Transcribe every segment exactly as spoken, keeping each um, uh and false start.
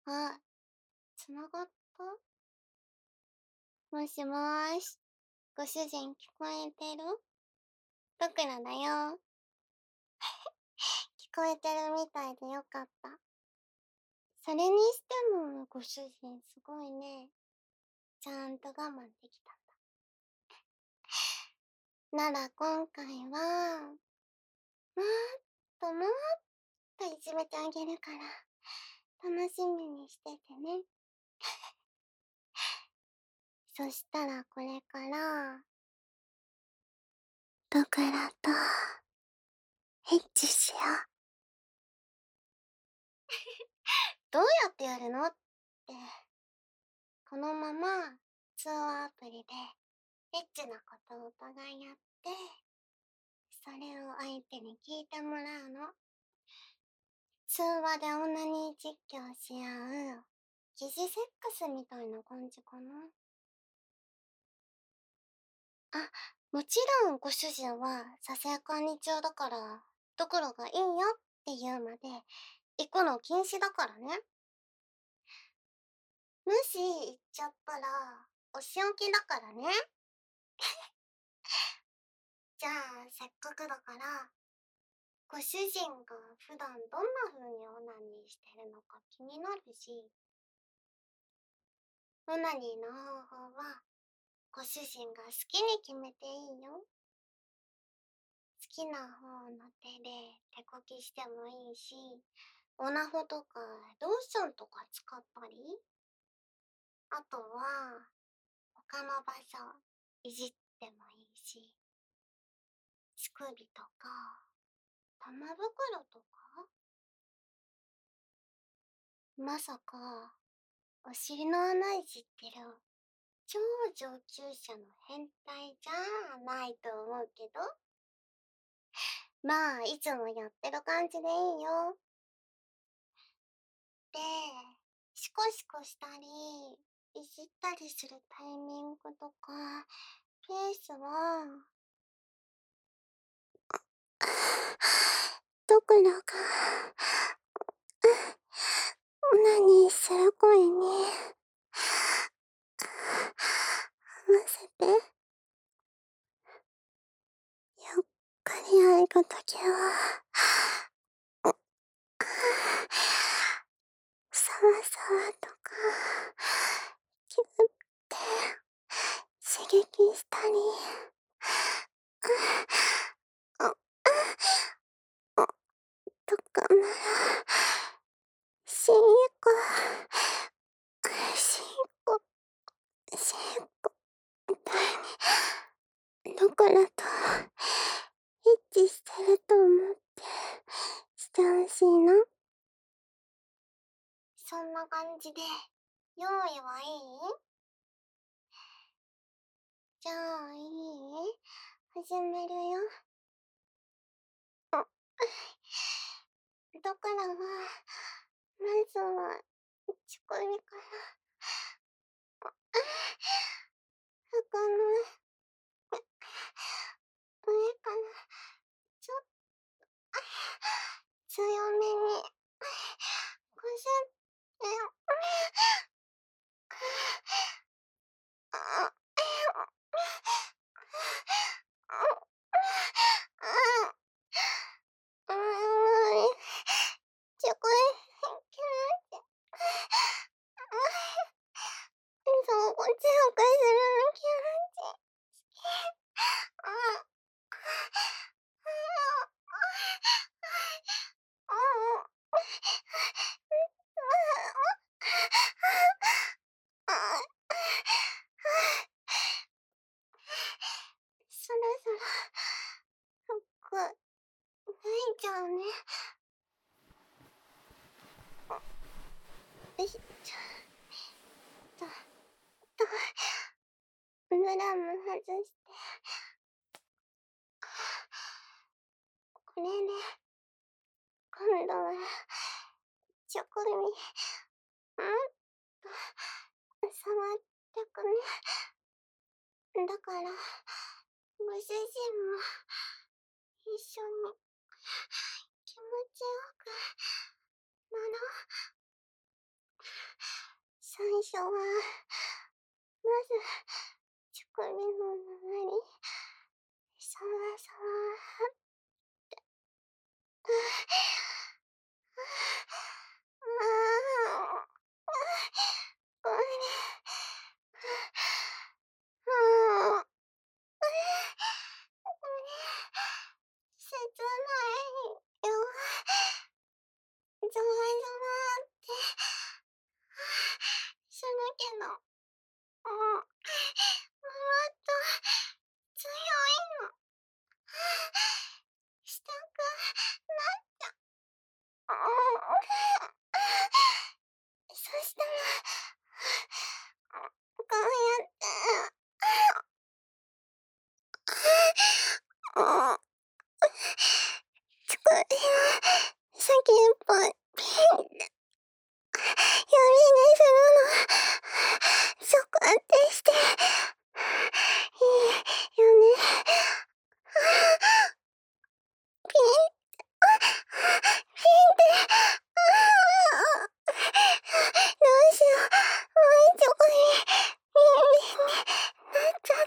あ、つながった？もしもーし。ご主人聞こえてる？ドクロだよ。聞こえてるみたいでよかった。それにしても、ご主人すごいね。ちゃんと我慢できたんだ。なら今回は、もっともっといじめてあげるから、楽しみにしててね。そしたらこれから、ドクロと、エッチしよう。どうやってやるのって、このまま通話アプリでエッチなことをお互いやって、それを相手に聞いてもらうの。通話でオナニー実況し合う疑似セックスみたいな感じかな。あ、もちろんご主人はささやかに中だから、ドクロがいいよって言うまで行くの禁止だからね。もし行っちゃったらお仕置きだからね。じゃあせっかくだからご主人が普段どんな風にオナニーしてるのか気になるし、オナニーの方法はご主人が好きに決めていいよ。好きな方の手で手こきしてもいいし、オナホとかローションとか使ったり、あとは他の場所いじってもいいし、乳首とか玉袋とか、まさかお尻の穴いじってる超上級者の変態じゃないと思うけど、まあいつもやってる感じでいいよ。で、シコシコしたりいじったりするタイミングとかペースはドクロがオナニーする声に合わせて、ゆっくりやるときはさわさわとかキュって刺激したり、とかならしんこしんこしんこみたいにドクロとエッチしてると思ってしてほしいの。そんな感じで用意はいい？じゃあいい？始めるよ。ドクロはまずは乳首から服の上からちょっと強めにこすってうん、チョコレートキューってそう、こっちを返するのキューってそろそろ服脱いじゃうね。よいしょととブラム外して、これで今度はチョコミもっと触ってくね。だからご主人も一緒に気持ちよくなろう。 最初は、まず、乳首の周り、さわさわって、ああ、これ、ああ、これ、切ないよ。ざわざわって、するけど、もっと強いの。したくなっちゃう。そしたら、こうやって、乳首の先っぽピンって、指でするの、そこってして、いいよね。ピンって、ピンって、どうしよう、もう一個に、ビンビンになっちゃった。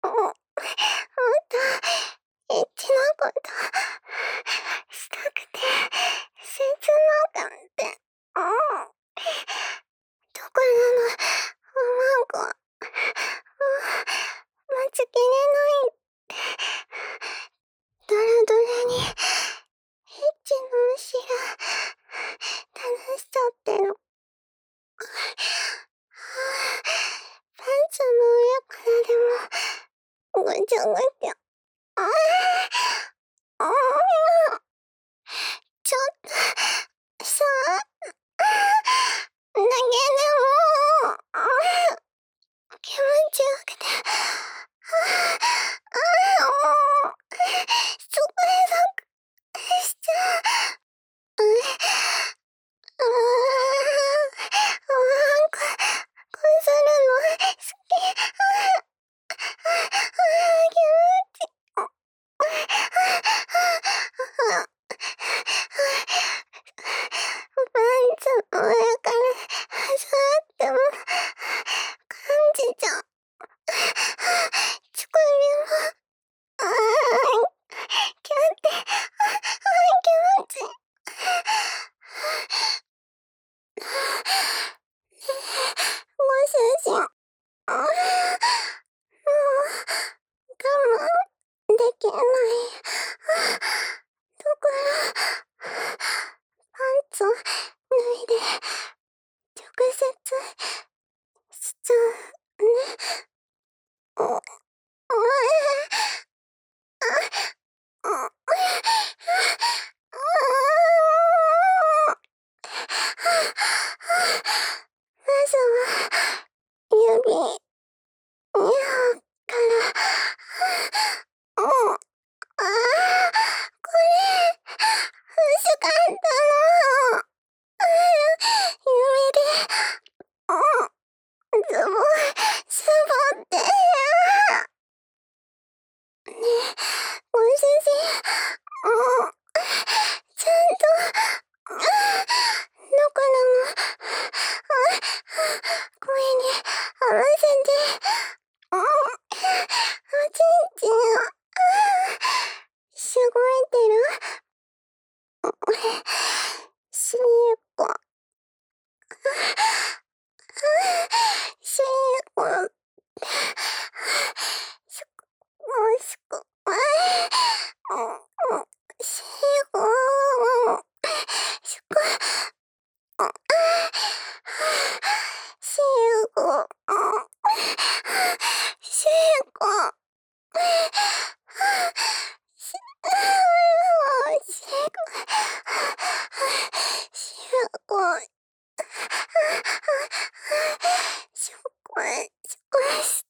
もっと、エッチなことしたくて、切なくて、うん。どこなの、マンコ。もう、待ちきれないって。ドラドラに、エッチの足が、垂らしちゃってる。パンツの上からでも、ぐちゃぐちゃ。ああ、ああ、ちょっと、さあ、だけでも、気持ちよくて、ああ、もう、そこへサクしちゃう。うん、ああ、なんか、こするの好き。ああ、気持ちいい。ああ、パンツの上から触っても感じちゃう。乳首も、ああ、キュンって、ああ、気持ちいい。ご主人、ああ、もう、我慢できない。だから、パンツを脱いで、直接、しちゃうね。お、おえ、あ、お、あ、まずは、指、にほんから、お、ああ、これ、欲しかったの。指で、お、ズボン、絞って。ねえ、ご主人、もう、ちゃんと、あ、どこでも、あ、声に合わせて、お、おちんちんを、あ、しごいてる。しっこ、あ、しっこ、しこ、しこ、あ、しっこ、しこ、あ、しっこ、しっこ、し、しっこ、しっこ、しょこい、しょこいして、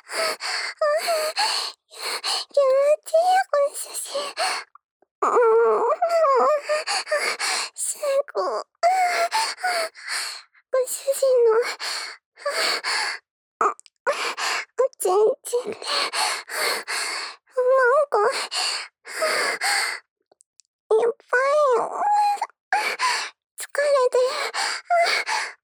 気持ちいいご主人。うん、すごい、ご主人の、あ、おちんちんで、なんか、いっぱいよ。疲れてる。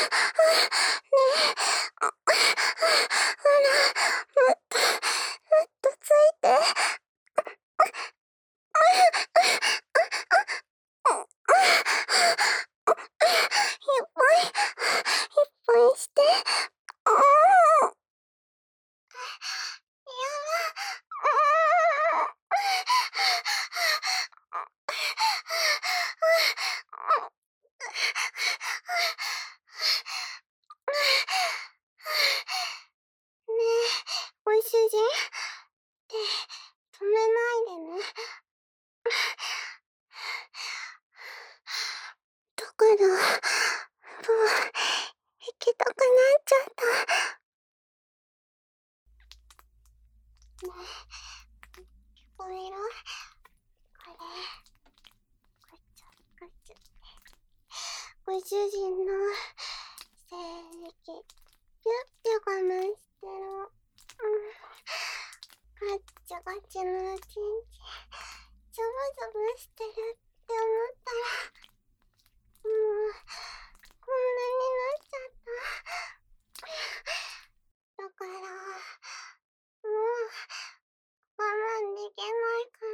もっと、もっとついて。いっぱい、いっぱいして。ああ。やだ。ねえ、ご主人。手、止めないでね。だから、もう、行きたくなっちゃった。ねえ、聞こえる？これ、こっちょ、こっちょ。ご主人の精液、ピュッピュ我慢してる。うん。ガッチャガチャのおちんちん、ゾブゾブしてるって思ったら、もう、こんなになっちゃった。だから、もう、我慢できないから、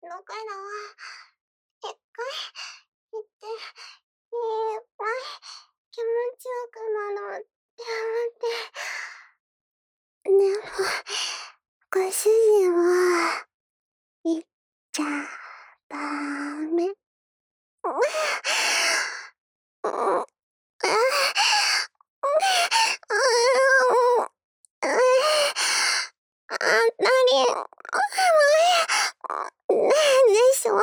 だから、一回、行って、いっぱい気持ちよくなろうって思って。でも、ご主人は、行っちゃダメ。うん。うん。あんなに、なんでしょう。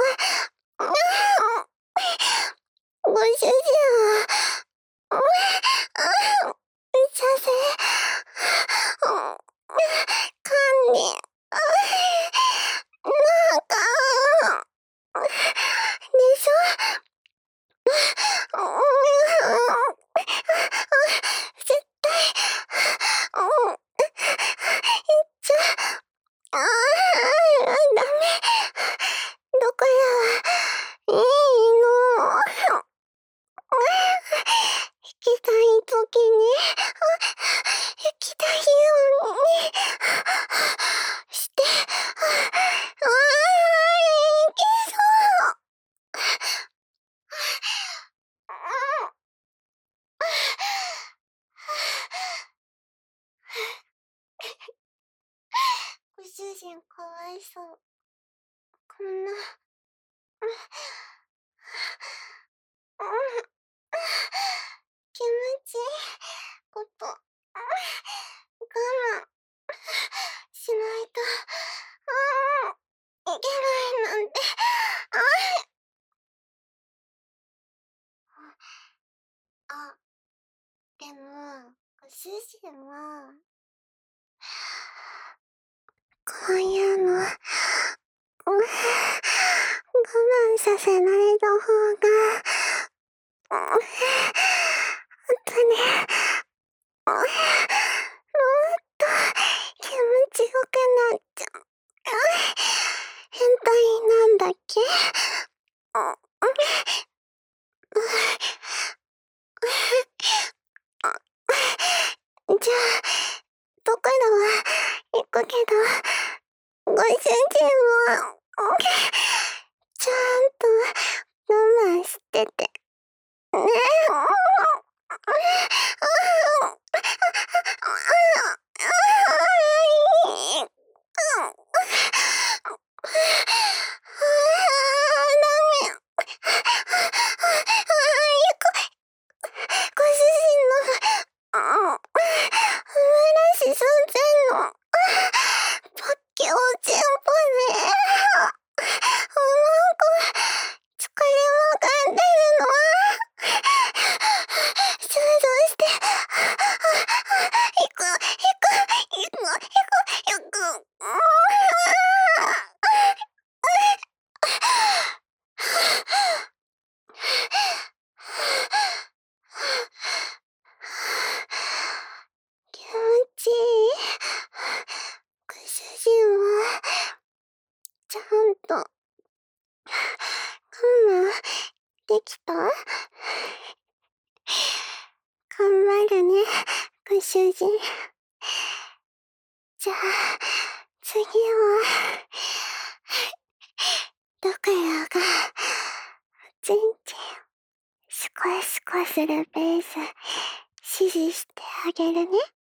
ご主人は、射精、管理、なんか、でしょ。絶対、行っちゃ、ああ、ダメ。だから、いいの。行きたいときに、行きたいようにして、ああ、行きそう。ご主人かわいそう。こんな、気持ちいいこと、我慢しないと、いけないなんて。あ、でも、ご主人は、こういうの、我慢させないの方が、ほんとに、もっと気持ちよくなっちゃう。変態なんだっけ？じゃあ、僕らは行くけど、ご主人は、ちゃんと我慢してて。ねえ。ご主人の、お話寸前の、パッケオチンポで、なんか、疲れまかんでるの。想像して、行く、行く、行く、行く、行く。気持ちいい。ご主人は、ちゃんと、我慢できた？ 頑張るね、ご主人。じゃあ、次は、ドクロが、チンチン、スコスコするベース、指示してあげるね。